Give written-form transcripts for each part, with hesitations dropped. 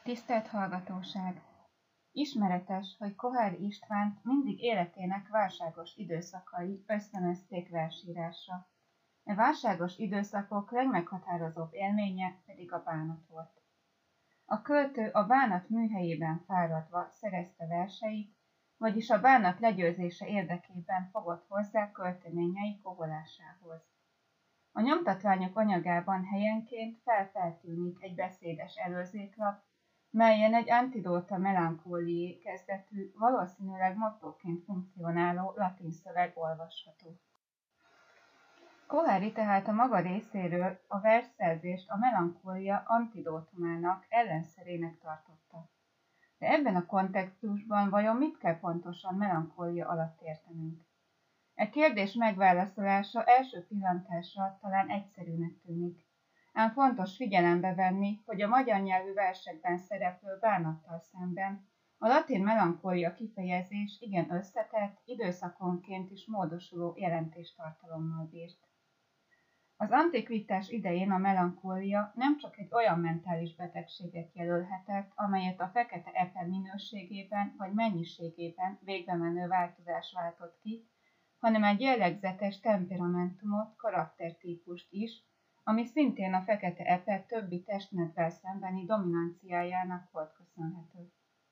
Tisztelt hallgatóság! Ismeretes, hogy Koháry Istvánt mindig életének válságos időszakai ösztönözték versírásra. E válságos időszakok legmeghatározóbb élménye pedig a bánat volt. A költő a bánat műhelyében fáradva szerezte verseit, vagyis a bánat legyőzése érdekében fogott hozzá költeményei koholásához. A nyomtatványok anyagában helyenként feltűnik egy beszédes előzéklap, melyen egy antidóta melancholiae kezdetű, valószínűleg mottóként funkcionáló latin szöveg olvasható. Koháry tehát a maga részéről a versszerzést a melankólia antidótumának, ellenszerének tartotta. De ebben a kontextusban vajon mit kell pontosan melankólia alatt értenünk? E kérdés megválaszolása első pillantásra talán egyszerűnek tűnik, ám fontos figyelembe venni, hogy a magyar nyelvű versekben szereplő bánattal szemben a latin melankólia kifejezés igen összetett, időszakonként is módosuló jelentéstartalommal bírt. Az antikvitás idején a melankólia nem csak egy olyan mentális betegséget jelölhetett, amelyet a fekete epe minőségében vagy mennyiségében végbemenő változás váltott ki, hanem egy jellegzetes temperamentumot, karaktertípust is, ami szintén a fekete epe többi testnedvel szembeni dominanciájának volt köszönhető.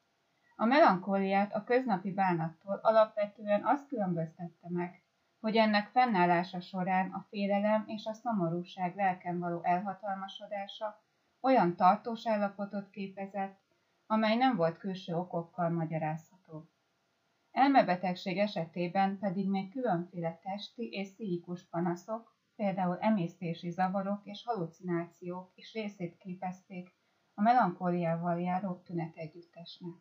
A melankóliát a köznapi bánattól alapvetően azt különböztette meg, hogy ennek fennállása során a félelem és a szomorúság lelken való elhatalmasodása olyan tartós állapotot képezett, amely nem volt külső okokkal magyarázható. Elmebetegség esetében pedig még különféle testi és pszichikus panaszok, például emésztési zavarok és hallucinációk is részét képezték a melankóliával járó tünetegyüttesnek.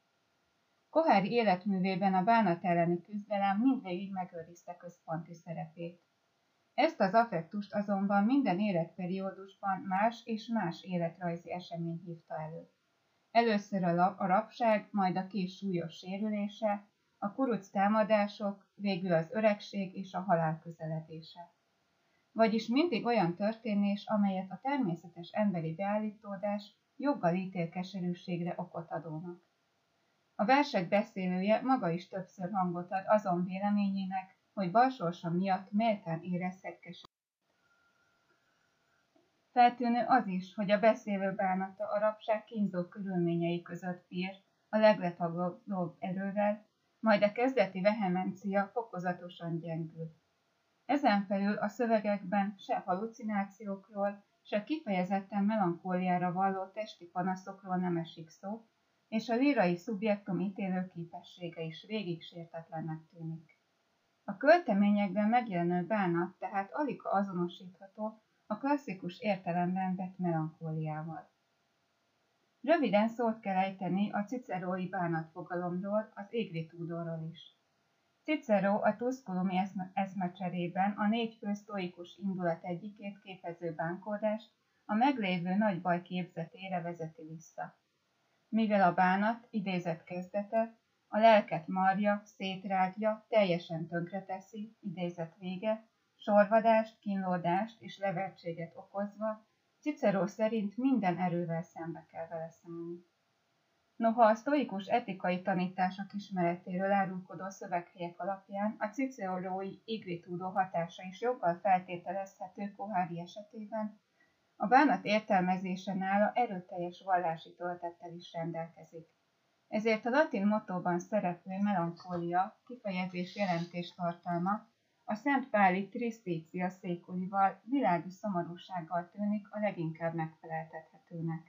Koháry életművében a bánat elleni küzdelem mindvégig megőrizte központi szerepét. Ezt az affektust azonban minden életperiódusban más és más életrajzi esemény hívta elő. Először a rabság, majd a kés súlyos sérülése, a kuruc támadások, végül az öregség és a halál közeledése. Vagyis mindig olyan történés, amelyet a természetes emberi beállítódás joggal ítél keserűségre okot adónak. A versek beszélője maga is többször hangot ad azon véleményének, hogy balsorsa miatt méltán érezhet keserűséget. Feltűnő az is, hogy a beszélő bánata a rabság kínzó körülményei között bír a legletaglóbb erővel, majd a kezdeti vehemencia fokozatosan gyengül. Ezen felül a szövegekben se hallucinációkról, se kifejezetten melankóliára valló testi panaszokról nem esik szó, és a lírai szubjektum ítélő képessége is végig sértetlennek tűnik. A költeményekben megjelenő bánat tehát alig azonosítható a klasszikus értelemben vett melankóliával. Röviden szót kell ejteni a cicerói bánatfogalomról, az égritudoról is. Cicero a Tusculumi eszmecserében a 4 fő sztoikus indulat egyikét képező bánkódást a meglévő nagy baj képzetére vezeti vissza. Mivel a bánat, idézet kezdete, a lelket marja, szétrágja, teljesen tönkreteszi, idézet vége, sorvadást, kínlódást és levertséget okozva, Cicero szerint minden erővel szembe kell vele szállni. Noha a sztoikus etikai tanítások ismeretéről árulkodó szöveghelyek alapján a cicerói égritudo hatása is joggal feltételezhető Koháry esetében, a bánat értelmezése nála erőteljes vallási töltettel is rendelkezik. Ezért a latin mottóban szereplő melankólia kifejezés jelentéstartalma a Szent Páli Tristitia Seculi-val, világi szomorúsággal tűnik a leginkább megfeleltethetőnek.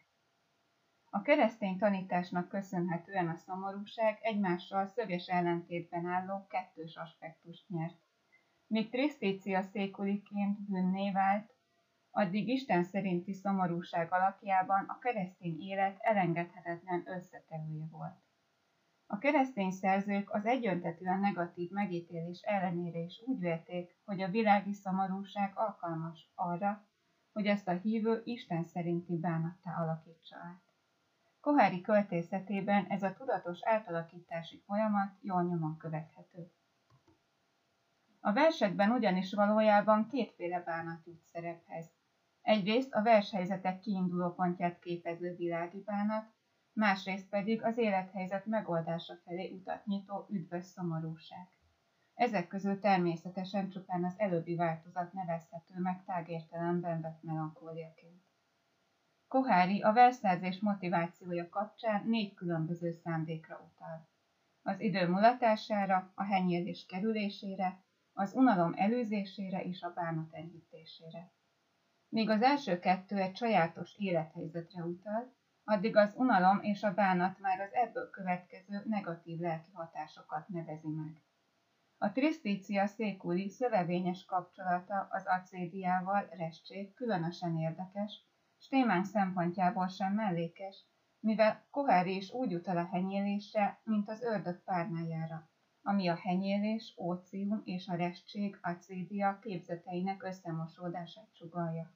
A keresztény tanításnak köszönhetően a szomorúság egymással szöges ellentétben álló kettős aspektust nyert. Míg Tristitia Seculiként bűnné vált, addig Isten szerinti szomorúság alakjában a keresztény élet elengedhetetlen összetevője volt. A keresztény szerzők az egyöntetűen negatív megítélés ellenére is úgy vélték, hogy a világi szomorúság alkalmas arra, hogy ezt a hívő Isten szerinti bánattá alakítsa át. Koháry költészetében ez a tudatos átalakítási folyamat jól nyomon követhető. A versekben ugyanis valójában kétféle bánat jut szerephez. Egyrészt a vershelyzetek kiinduló pontját képező világi bánat, másrészt pedig az élethelyzet megoldása felé utat nyitó üdvös szomorúság. Ezek közül természetesen csupán az előbbi változat nevezhető meg tágértelemben vett melankóliaként. Koháry a verszerzés motivációja kapcsán 4 különböző szándékra utal. Az idő mulatására, a henyélés kerülésére, az unalom elűzésére és a bánat enyhítésére. Míg az első 2 egy sajátos élethelyzetre utal, addig az unalom és a bánat már az ebből következő negatív lelki hatásokat nevezi meg. A trisztícia székuli szövevényes kapcsolata az acédiával, restség különösen érdekes, s témánk szempontjából sem mellékes, mivel Koháry is úgy utal a henyélésre, mint az ördög párnájára, ami a henyélés, ócium és a restség, acédia képzeteinek összemosódását sugallja.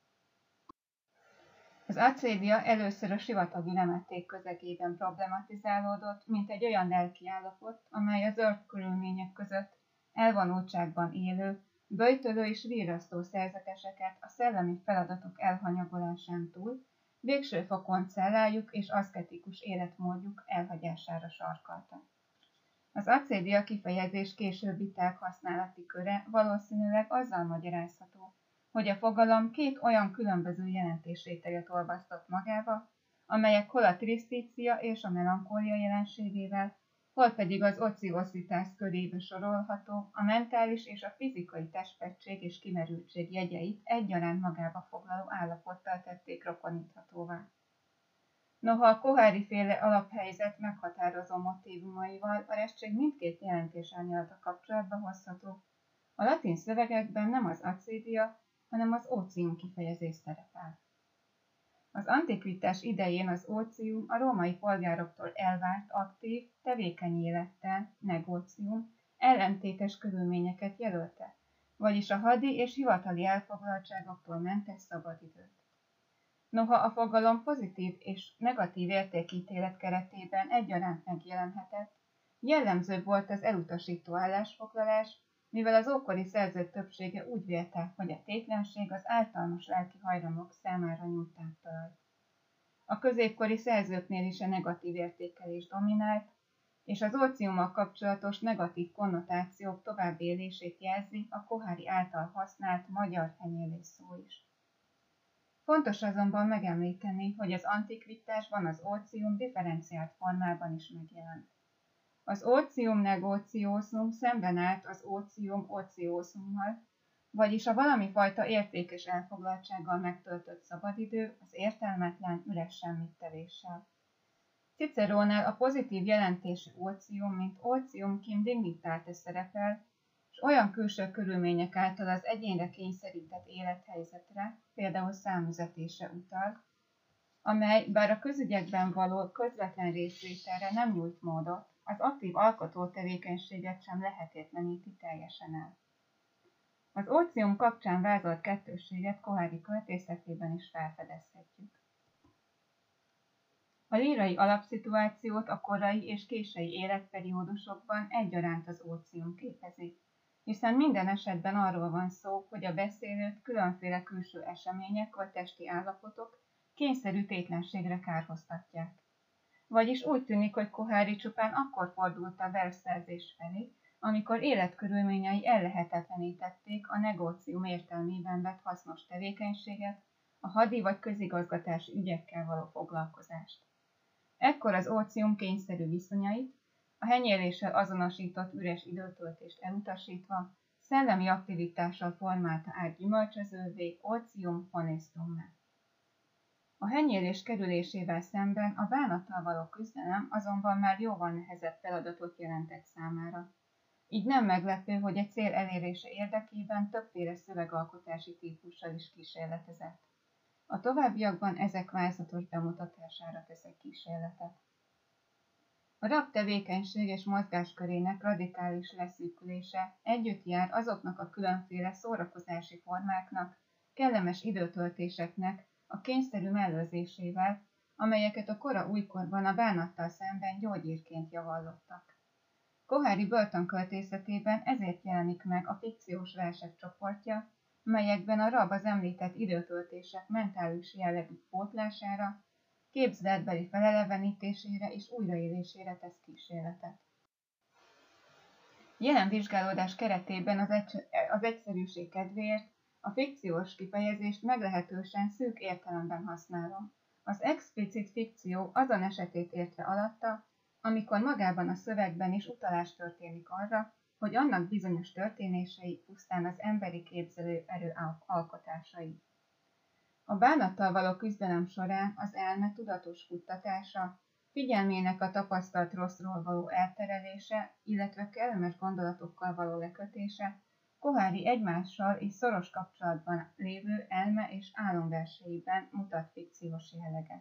Az acédia először a sivatagi lemették közegében problematizálódott, mint egy olyan lelki állapot, amely az ört körülmények között elvonultságban élő, böjtölő és virrasztó szerzeteseket a szellemi feladatok elhanyagolásán túl végső fokon cellájuk és aszketikus életmódjuk elhagyására sarkalta. Az acédia kifejezés későbbi tághasználati köre valószínűleg azzal magyarázható, hogy a fogalom 2 olyan különböző jelentésréteget olvasztott magába, amelyek hol a trisztícia és a melankólia jelenségével, hol pedig az ociositas körébe sorolható, a mentális és a fizikai testpettség és kimerültség jegyeit egyaránt magába foglaló állapottal tették rokoníthatóvá. Noha a Koháry-féle alaphelyzet meghatározó motívumaival a restség mindkét jelentés árnyalata kapcsolatba hozható, a latin szövegekben nem az acédia, hanem az ócium kifejezés szerepel. Az antikvitás idején az ócium a római polgároktól elvárt aktív, tevékeny élettel, negócium, ellentétes körülményeket jelölte, vagyis a hadi és hivatali elfoglaltságoktól mentes szabadidőt. Noha a fogalom pozitív és negatív értékítélet keretében egyaránt megjelenhetett, jellemzőbb volt az elutasító állásfoglalás, mivel az ókori szerzők többsége úgy vélte, hogy a tétlenség az általános lelki hajlamok számára nyújt táptalajt. A középkori szerzőknél is a negatív értékelés dominált, és az óciummal kapcsolatos negatív konnotációk továbbélését jelzi a Koháry által használt magyar henyélés szó is. Fontos azonban megemlíteni, hogy az antikvitásban az ócium differenciált formában is megjelent. Az ócium negotiosum szemben állt az ócium ociosummal, vagyis a valami fajta értékes elfoglaltsággal megtöltött szabadidő az értelmetlen, üres semmittevéssel. Cicerónál a pozitív jelentésű ócium, mint ócium kim dignitate szerepel, és olyan külső körülmények által az egyénre kényszerített élethelyzetre, például számüzetésre utal, amely bár a közügyekben való közvetlen részvételre nem nyújt módot, az aktív alkotó tevékenységet sem lehetetleníti teljesen el. Az ócium kapcsán vázolt kettősséget Koháry költészetében is felfedezhetjük. A lírai alapszituációt a korai és késői életperiódusokban egyaránt az ócium képezi, hiszen minden esetben arról van szó, hogy a beszélőt különféle külső események vagy testi állapotok kényszerű tétlenségre kárhoztatják. Vagyis úgy tűnik, hogy Koháry csupán akkor fordult a versszerzés felé, amikor életkörülményei ellehetetlenítették a negócium értelmében vett hasznos tevékenységet, a hadi vagy közigazgatási ügyekkel való foglalkozást. Ekkor az ócium kényszerű viszonyait, a henyéléssel azonosított üres időtöltést elutasítva, szellemi aktivitással formálta át gyümölcsözővé ócium honestummá. A henyélés kerülésével szemben a bánattal való küzdelem azonban már jóval nehezebb feladatot jelentett számára. Így nem meglepő, hogy egy cél elérése érdekében többféle szövegalkotási típussal is kísérletezett. A továbbiakban ezek vázlatos bemutatására teszek kísérletet. A rab tevékenység és mozgáskörének radikális leszűkülése együtt jár azoknak a különféle szórakozási formáknak, kellemes időtöltéseknek a kényszerű mellőzésével, amelyeket a kora újkorban a bánattal szemben gyógyírként javallottak. Koháry börtönköltészetében ezért jelenik meg a fikciós versek csoportja, melyekben a rab az említett időtöltések mentális jellegű pótlására képzeletbeli felelevenítésére és újraélésére tesz kísérletet. Jelen vizsgálódás keretében az egyszerűség kedvéért a fikciós kifejezést meglehetősen szűk értelemben használom. Az explicit fikció azon esetét értve alatta, amikor magában a szövegben is utalás történik arra, hogy annak bizonyos történései pusztán az emberi képzelőerő alkotásai. A bánattal való küzdelem során az elme tudatos futtatása, figyelmének a tapasztalt rosszról való elterelése, illetve kellemes gondolatokkal való lekötése, Koháry egymással és szoros kapcsolatban lévő elme és álomverseiben mutat fikciós jelleget.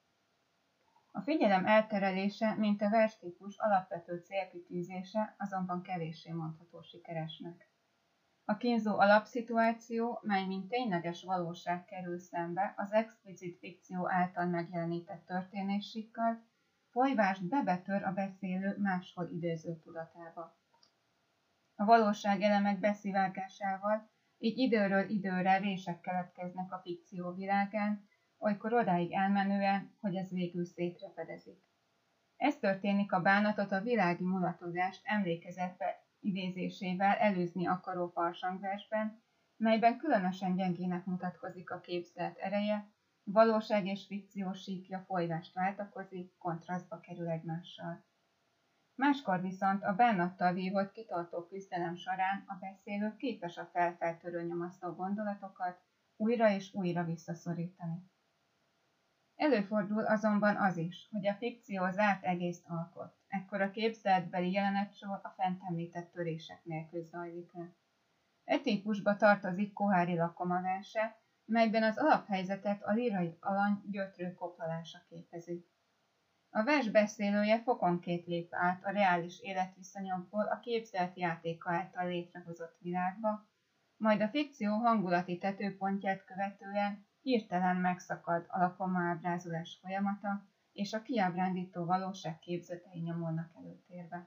A figyelem elterelése, mint a verstípus alapvető célkitűzése, azonban kevéssé mondható sikeresnek. A kínzó alapszituáció, mely mint tényleges valóság kerül szembe az explicit fikció által megjelenített történéssíkkal, folyvást bebetör a beszélő máshol idéző tudatába. A valóság elemek beszivárgásával, így időről időre rések keletkeznek a fikció világán, olykor odáig elmenően, hogy ez végül szétrepedezik. Ez történik a bánatot a világi mulatozást emlékezetbe idézésével előzni akaró farsangversben, melyben különösen gyengének mutatkozik a képzelet ereje, valóság és fikció síkja folyvást váltakozik, kontrasztba kerül egymással. Máskor viszont a bánattal vívott kitartó küzdelem során a beszélő képes a felfeltörő nyomasztó gondolatokat újra és újra visszaszorítani. Előfordul azonban az is, hogy a fikció zárt egészt alkot, ekkor a képzeletbeli jelenetsor a fent említett törések nélkül zajlik le. E típusba tartozik Koháry Lakoma verse, melyben az alaphelyzetet a lírai alany gyötrő koplalása képezi. A vers beszélője fokonként lép át a reális életviszonyokból a képzelt játéka által létrehozott világba, majd a fikció hangulati tetőpontját követően hirtelen megszakad a Lakoma ábrázolás folyamata, és a kiábrándító valóság képzetei nyomulnak előtérbe.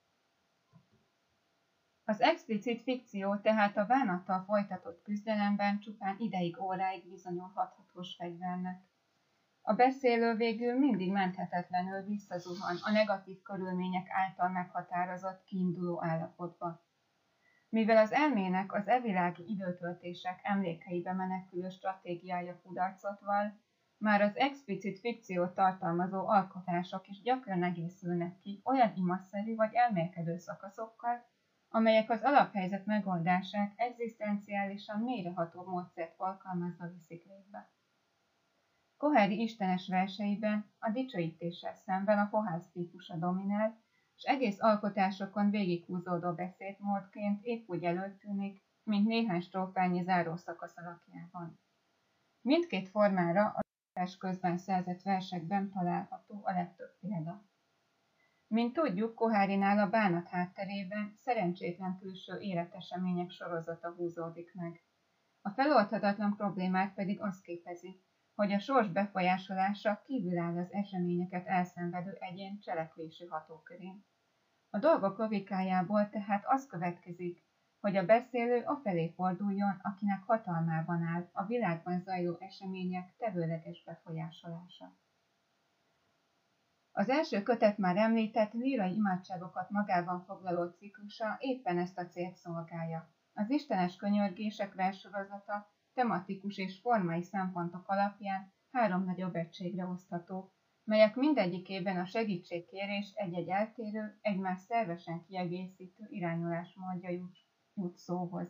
Az explicit fikció tehát a bánattal folytatott küzdelemben csupán ideig-óráig bizonyul hathatós fegyvernek. A beszélő végül mindig menthetetlenül visszazuhan a negatív körülmények által meghatározott kiinduló állapotba. Mivel az elmének az evilági időtöltések emlékeibe menekülő stratégiája kudarcot vall, már az explicit fikciót tartalmazó alkotások is gyakran egészülnek ki olyan imaszerű vagy elmélkedő szakaszokkal, amelyek az alaphelyzet megoldását egzisztenciálisan mélyreható módszert alkalmazva viszik végbe. Koháry istenes verseiben a dicsőítéssel szemben a fohász típusa dominál, és egész alkotásokon végighúzódó beszédmódként épp úgy előtűnik, mint néhány strófányi zárószakasz alakjában. Mindkét formára a vers közben szerzett versekben található a legtöbb példa. Mint tudjuk, Kohárynál a bánat hátterében szerencsétlen külső életesemények sorozata húzódik meg. A feloldhatatlan problémát pedig az képezi, hogy a sors befolyásolása kívül áll az eseményeket elszenvedő egyén cselekvési hatókörén. A dolgok logikájából tehát az következik, hogy a beszélő afelé forduljon, akinek hatalmában áll a világban zajló események tevőleges befolyásolása. Az első kötet már említett lírai imádságokat magában foglaló ciklusa éppen ezt a célt szolgálja. Az istenes könyörgések verssorozata tematikus és formai szempontok alapján 3 nagyobb egységre osztható, melyek mindegyikében a segítségkérés egy-egy eltérő, egymást szervesen kiegészítő irányulásmódja jut szóhoz.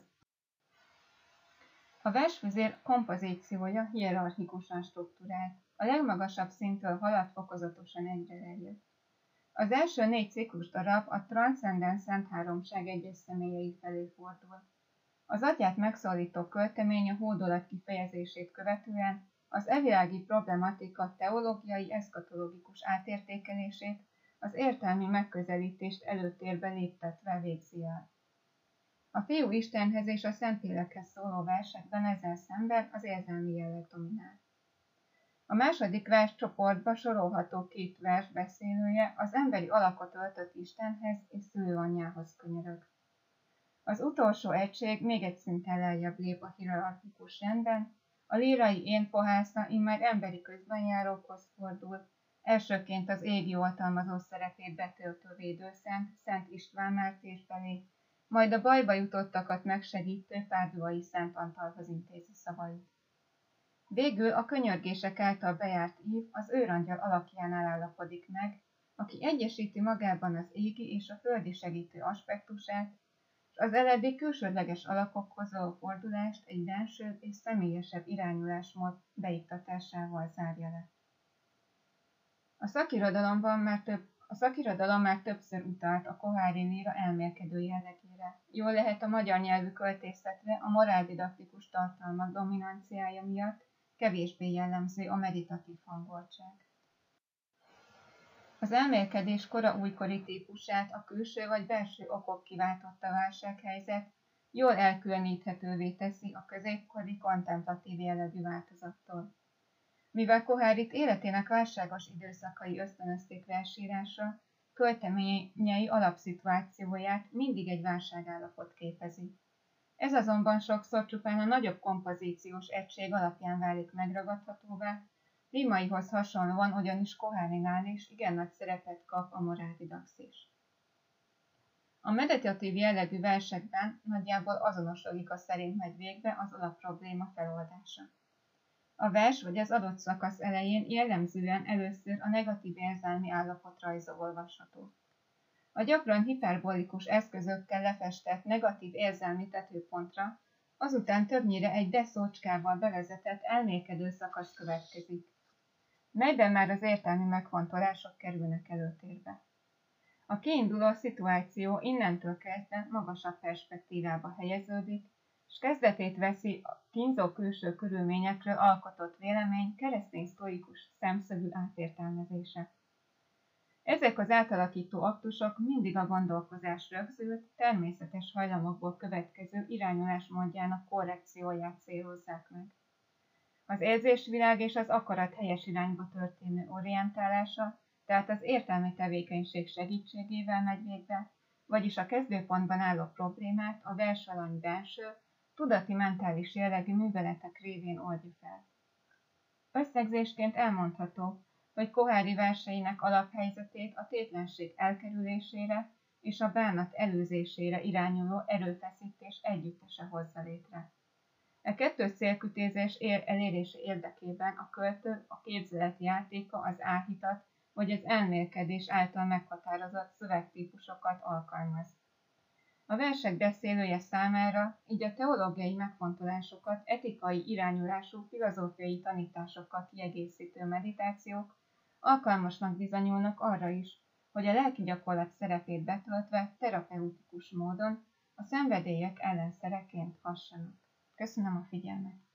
A versfüzér kompozíciója hierarchikusan strukturált, a legmagasabb szinttől halad fokozatosan egyre lejjebb. Az első 4 ciklus darab a transzcendens Szent Háromság egyes személyei felé fordul. Az atyát megszólító költemény a hódolat kifejezését követően az evilági problematika teológiai eszkatológikus átértékelését, az értelmi megközelítést előtérbe léptetve végzi el. A Fiú Istenhez és a Szentlélekhez szóló versekben ezzel szemben az érzelmi jelleg dominál. A második vers csoportba sorolható 2 vers beszélője az emberi alakot öltött Istenhez és szülőanyjához könyörög. Az utolsó egység még egy szinten lejjebb lép a hierarchikus rendben, A lírai én pohásza immár emberi közbenjárókhoz fordul, elsőként az égi oltalmazó szerepét betöltő védőszent, Szent István Mártír felé, majd a bajba jutottakat megsegítő Pádluai Szent Antalhoz intézi szavait. Végül a könyörgések által bejárt ív az őrangyal alakjánál állapodik meg, aki egyesíti magában az égi és a földi segítő aspektusát, és az eleddig külsődleges alakokhoz való fordulást egy belsőbb és személyesebb irányulásmód beiktatásával zárja le. A szakirodalom már többször utalt a kohári líra elmélkedő jellegére. Jól lehet a magyar nyelvű költészetre a moráldidaktikus tartalmak dominanciája miatt kevésbé jellemző a meditatív hangoltság. Az elmélkedés kora újkori típusát a külső vagy belső okok kiváltotta válsághelyzet jól elkülöníthetővé teszi a középkori kontemplatív jellegű változattól. Mivel Kohárit életének válságos időszakai ösztönözték versírásra, költeményei alapszituációját mindig egy válságállapot képezi. Ez azonban sokszor csupán a nagyobb kompozíciós egység alapján válik megragadhatóvá, rímaihoz hasonlóan ugyanis Kohárinál is igen nagy szerepet kap a moráldidaxis. A meditatív jellegű versekben nagyjából azonos logika szerint megy végbe az alapprobléma feloldása. A vers vagy az adott szakasz elején jellemzően először a negatív érzelmi állapot rajza olvasható. A gyakran hiperbolikus eszközökkel lefestett negatív érzelmi tetőpontra azután többnyire egy de szócskával bevezetett elmélkedő szakasz következik, melyben már az értelmi megfontolások kerülnek előtérbe. A kiinduló szituáció innentől kezdve magasabb perspektívába helyeződik, és kezdetét veszi a kínzó külső körülményekről alkotott vélemény keresztény sztoikus szemszögű átértelmezése. Ezek az átalakító aktusok mindig a gondolkozás rögzült, természetes hajlamokból következő irányulásmódjának korrekcióját célozzák meg. Az érzésvilág és az akarat helyes irányba történő orientálása, tehát az értelmi tevékenység segítségével megy végbe, vagyis a kezdőpontban álló problémát a versalany belső, tudati mentális jellegű műveletek révén oldja fel. Összegzésként elmondható, hogy Kohári verseinek alaphelyzetét a tétlenség elkerülésére és a bánat előzésére irányuló erőfeszítés együttese hozza létre. E kettős célkütézés elérése érdekében a költő a képzelet játéka, az áhítat vagy az elmélkedés által meghatározott szövegtípusokat alkalmaz. A versek beszélője számára így a teológiai megfontolásokat etikai irányulású filozófiai tanításokkal kiegészítő meditációk alkalmasnak bizonyulnak arra is, hogy a lelki gyakorlat szerepét betöltve terapeutikus módon a szenvedélyek ellenszereként hassanak. Köszönöm a figyelmet!